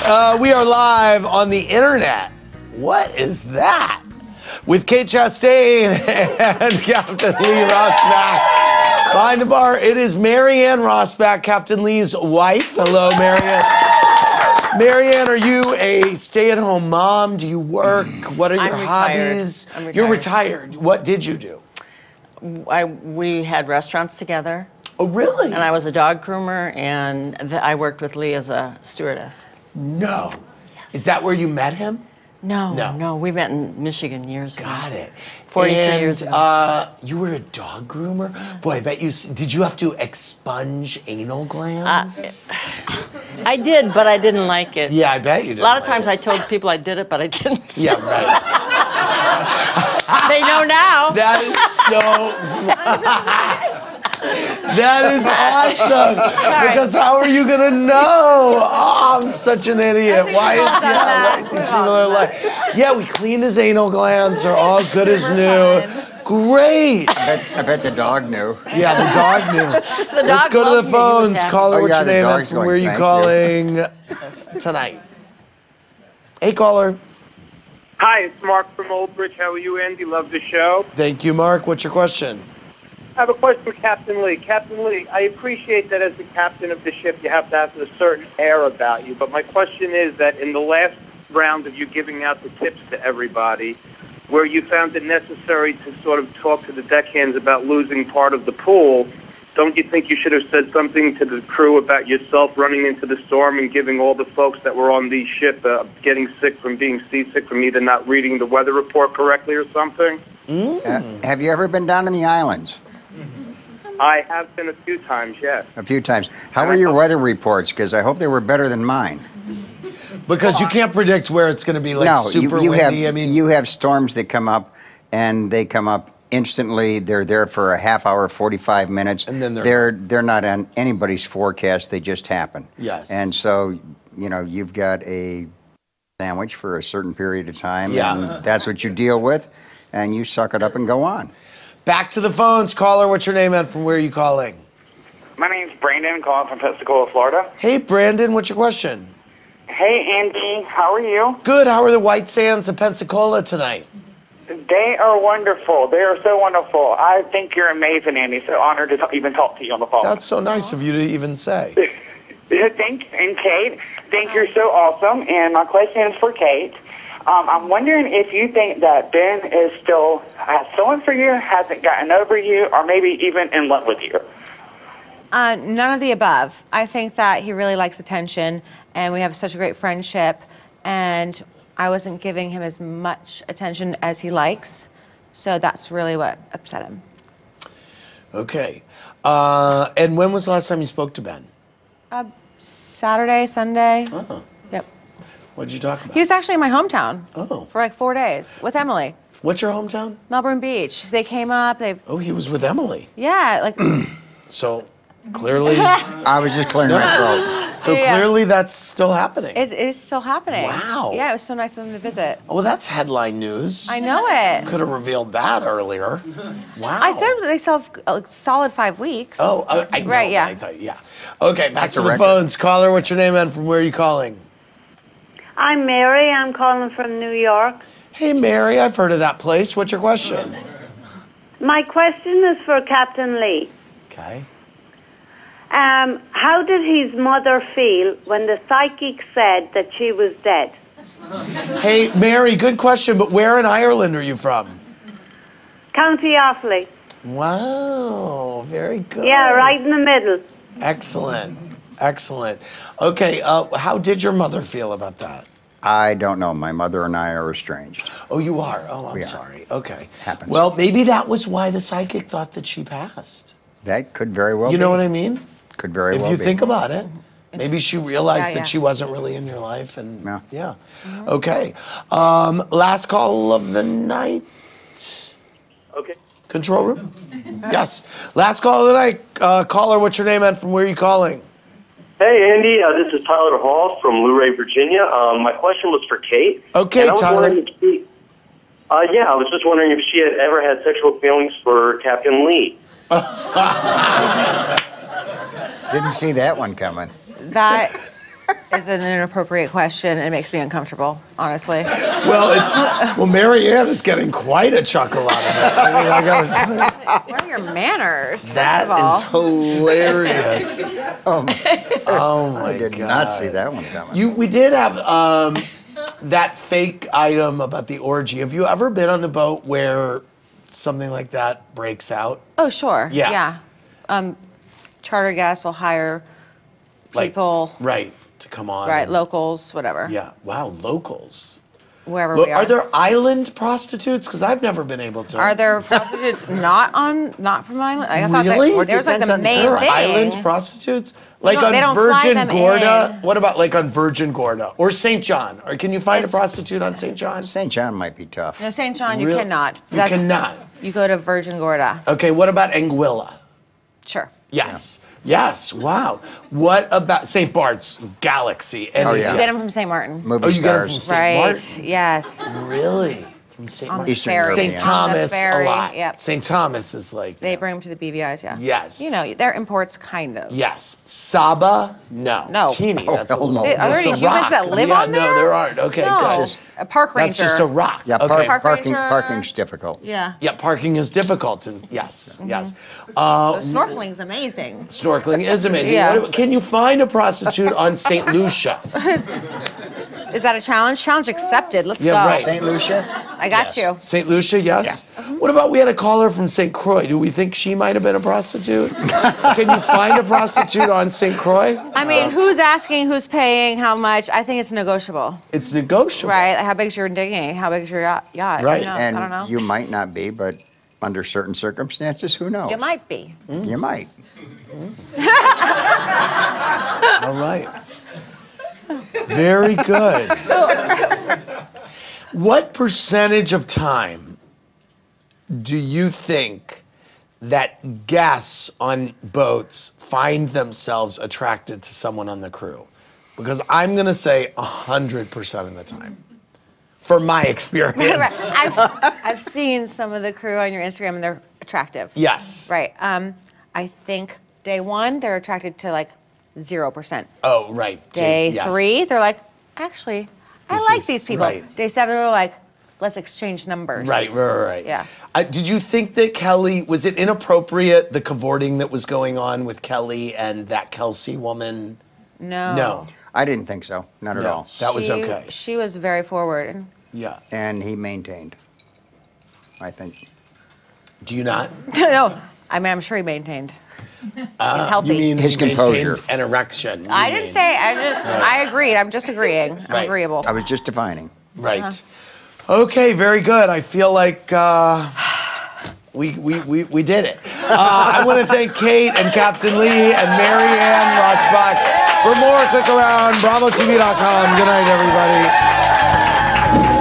We are live on the internet. What is that? With Kate Chastain and Captain Lee Rosbach. Behind the bar, it is Marianne Rosbach, Captain Lee's wife. Hello, Marianne. Marianne, are you a stay-at-home mom? Do you work? What are your hobbies? I'm retired. You're retired. What did you do? We had restaurants together. Oh, really? And I was a dog groomer, and I worked with Lee as a stewardess. No. Is that where you met him? No. We met in Michigan years ago. Got it. 43 years ago. You were a dog groomer? Boy, I bet you, did you have to expunge anal glands? I did, but I didn't like it. Yeah, I bet you did. A lot of times I told people I did it, but I didn't. Yeah, right. They know now. That is so... That is awesome. Because how are you gonna know? Oh, I'm such an idiot. Why is these people are like, yeah, we cleaned his anal glands. They're all good as new. Great. I bet the dog knew. Yeah, the dog knew. Let's go to the phones. Caller, what's your name and from where are you calling tonight? Hey, caller. Hi, it's Mark from Old Bridge. How are you, Andy? Love the show. Thank you, Mark. What's your question? I have a question for Captain Lee. Captain Lee, I appreciate that as the captain of the ship, you have to have a certain air about you. But my question is that in the last round of you giving out the tips to everybody, where you found it necessary to sort of talk to the deckhands about losing part of the pool, don't you think you should have said something to the crew about yourself running into the storm and giving all the folks that were on the ship getting sick from being seasick from either not reading the weather report correctly or something? Have you ever been down in the islands? I have been a few times, yes. A few times. How were your weather reports? Because I hope they were better than mine. Because you can't predict where it's going to be super windy. You have storms that come up, and they come up instantly. They're there for a half hour, 45 minutes. And then they're not on anybody's forecast. They just happen. Yes. And so, you've got a sandwich for a certain period of time. Yeah. And that's what you deal with, and you suck it up and go on. Back to the phones. Caller, what's your name and from where are you calling? My name's Brandon, calling from Pensacola, Florida. Hey, Brandon, what's your question? Hey, Andy, how are you? Good. How are the White Sands of Pensacola tonight? They are wonderful. They are so wonderful. I think you're amazing, Andy. So honored to even talk to you on the phone. That's so nice of you to even say. Thanks, and Kate, think you're so awesome. And my question is for Kate. I'm wondering if you think that Ben is still has feeling for you, hasn't gotten over you, or maybe even in love with you. None of the above. I think that he really likes attention, and we have such a great friendship, and I wasn't giving him as much attention as he likes, so that's really what upset him. Okay. And when was the last time you spoke to Ben? Saturday, Sunday. Oh. Yep. What did you talk about? He was actually in my hometown for like 4 days with Emily. What's your hometown? Melbourne Beach. They came up. Oh, he was with Emily. Yeah, like. So, clearly. I was just clearing my throat. So clearly that's still happening. It is still happening. Wow. Yeah, it was so nice of them to visit. Well, that's headline news. I know it. Could have revealed that earlier. Wow. I said they still have a solid 5 weeks. Oh, I know. Right, yeah. I thought, yeah. Okay, back to the phones. Caller, what's your name and from where are you calling? I'm Mary. I'm calling from New York. Hey, Mary, I've heard of that place. What's your question? My question is for Captain Lee. Okay. How did his mother feel when the psychic said that she was dead? Hey, Mary, good question, but where in Ireland are you from? County Offaly. Wow, very good. Yeah, right in the middle. Excellent. Excellent. Okay, how did your mother feel about that? I don't know. My mother and I are estranged. Oh, you are? Oh, I'm We are. sorry. Okay. Happens. Well, maybe that was why the psychic thought that she passed. That could very well be. You know what I mean? Could very well be. If you think about it, maybe she realized Yeah. that she wasn't really in your life, and Yeah. Okay. Last call of the night. Okay. Control room? Yes. Last call of the night. Caller, what's your name and from where are you calling? Hey, Andy. This is Tyler Hall from Luray, Virginia. My question was for Kate. Okay, Tyler. I was just wondering if she had ever had sexual feelings for Captain Lee. Didn't see that one coming. That is an inappropriate question. It makes me uncomfortable, honestly. Well, Marianne is getting quite a chuckle out of it. I mean, I gotta tell you, What are your manners? First that of all? is hilarious. Oh my I did God. not see that one coming. We did have that fake item about the orgy. Have you ever been on the boat where something like that breaks out? Oh, sure. Yeah. Charter guests will hire people, Right, to come on. right, and- locals, whatever, Yeah, wow, locals. wherever Look, we are. are there island prostitutes? Because I've never been able to. Are there prostitutes not from Island? I thought Really? that was like Depends the on the main There are thing. island prostitutes? Like don't- they on don't fly Virgin them Gorda? in. What about like on Virgin Gorda? Or St. John? Or can you find a It's- prostitute on St. John? St. John might be tough. No, St. John, you Really? cannot. You cannot. You go to Virgin Gorda. Okay, what about Anguilla? Sure. Yes. Yes, wow. What about St. Bart's Galaxy? Oh, yeah. You Yes. get them from St. Martin. Movie Oh, you get them stars. from St. Right. Martin? Yes. Really? From St. On the Martin? Eastern ferry. European. St. On the Thomas a ferry, lot. Yep. St. Thomas is like, They bring them to the BVI's, yeah. Yes. You know, they're imports, kind of. yes. Saba? No. No. Teeny, Oh, that's a hell no. little. Are there it's any a humans rock. that live yeah, on there? No, there aren't. Okay, No. good. A park ranger. That's just a rock. Yeah, okay. parking's difficult. Yeah. Yeah, parking is difficult, and yes, yes. Snorkeling's amazing. Snorkeling is amazing. Yeah. Can you find a prostitute on St. Lucia? Is that a challenge? Challenge accepted. Let's Yeah, go. right. St. Lucia? I got you. St. Lucia, yes. What about we had a caller from St. Croix? Do we think she might have been a prostitute? Can you find a prostitute on St. Croix? I mean, who's asking, who's paying, how much? I think it's negotiable. It's negotiable. Right. Like, how big's your dinghy? How big's your yacht? Right. Who knows? And I don't know. you might not be, but under certain circumstances, who knows? You might be. You might. All right. Very good. What percentage of time do you think that guests on boats find themselves attracted to someone on the crew? Because I'm going to say 100% of the time. From my experience. I've seen some of the crew on your Instagram and they're attractive. Yes. Right. I think day one, they're attracted to like 0%. Oh, right. Day Yes. 3, they're like, actually, I This like is- these people. right. Day 7, they're like, let's exchange numbers. Right. Yeah. Did you think that Kelly, was it inappropriate, the cavorting that was going on with Kelly and that Kelsey woman? No. No. I didn't think so. Not at all. That was She- okay. She was very forward. And Yeah. And he maintained, I think. Do you not? no, I mean, I'm sure he maintained. He's healthy. You mean His he maintained composure. an erection? you I didn't mean. say, I agreed. I'm just agreeing. I'm Right. agreeable. I was just defining. Right. Uh-huh. Okay, very good. I feel like we did it. I want to thank Kate and Captain Lee and Marianne Rossbach. For more, click around BravoTV.com. Good night, everybody.